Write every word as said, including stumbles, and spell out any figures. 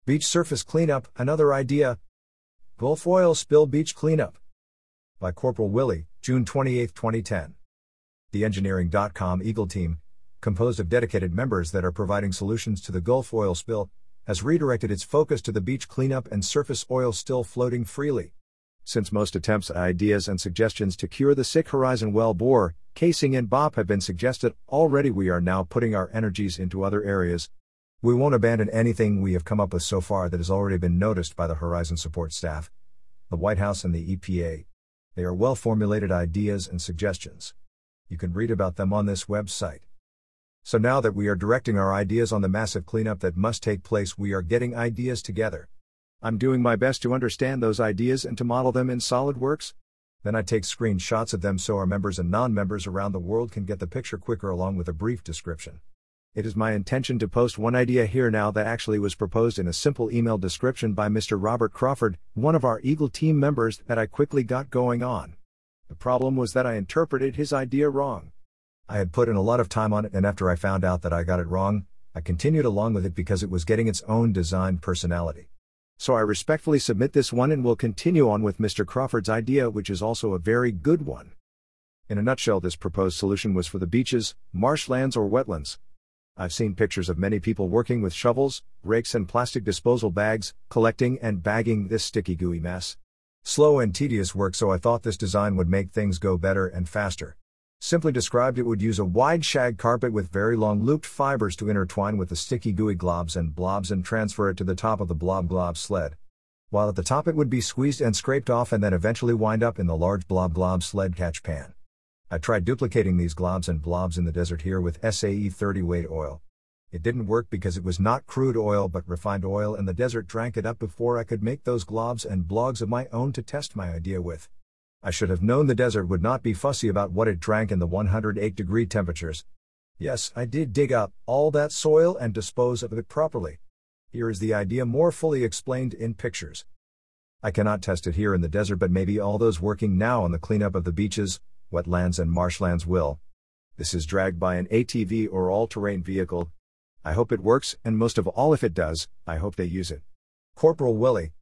Beach surface cleanup, another idea. Gulf oil spill beach cleanup. By Corporal Willie, June twenty-eighth, twenty ten. The Engineering dot com Eagle team, composed of dedicated members that are providing solutions to the Gulf oil spill, has redirected its focus to the beach cleanup and surface oil still floating freely. Since most attempts at ideas and suggestions to cure the sick Horizon well bore, casing and B O P have been suggested, already we are now putting our energies into other areas. We won't abandon anything we have come up with so far that has already been noticed by the Horizon support staff, the White House and the E P A. They are well-formulated ideas and suggestions. You can read about them on this website. So now that we are directing our ideas on the massive cleanup that must take place, we are getting ideas together. I'm doing my best to understand those ideas and to model them in SolidWorks. Then I take screenshots of them so our members and non-members around the world can get the picture quicker along with a brief description. It is my intention to post one idea here now that actually was proposed in a simple email description by Mister Robert Crawford, one of our Eagle team members, that I quickly got going on. The problem was that I interpreted his idea wrong. I had put in a lot of time on it, and after I found out that I got it wrong, I continued along with it because it was getting its own design personality. So I respectfully submit this one and will continue on with Mister Crawford's idea, which is also a very good one. In a nutshell, this proposed solution was for the beaches, marshlands or wetlands. I've seen pictures of many people working with shovels, rakes and plastic disposal bags, collecting and bagging this sticky gooey mess. Slow and tedious work, so I thought this design would make things go better and faster. Simply described, it would use a wide shag carpet with very long looped fibers to intertwine with the sticky gooey globs and blobs and transfer it to the top of the blob glob sled. While at the top it would be squeezed and scraped off and then eventually wind up in the large blob glob sled catch pan. I tried duplicating these globs and blobs in the desert here with S A E thirty weight oil. It didn't work because it was not crude oil but refined oil, and the desert drank it up before I could make those globs and blogs of my own to test my idea with. I should have known the desert would not be fussy about what it drank in the one hundred eight degree temperatures. Yes, I did dig up all that soil and dispose of it properly. Here is the idea more fully explained in pictures. I cannot test it here in the desert, but maybe all those working now on the cleanup of the beaches, wetlands and marshlands will. This is dragged by an A T V or all-terrain vehicle. I hope it works, and most of all, if it does, I hope they use it. Corporal Willie,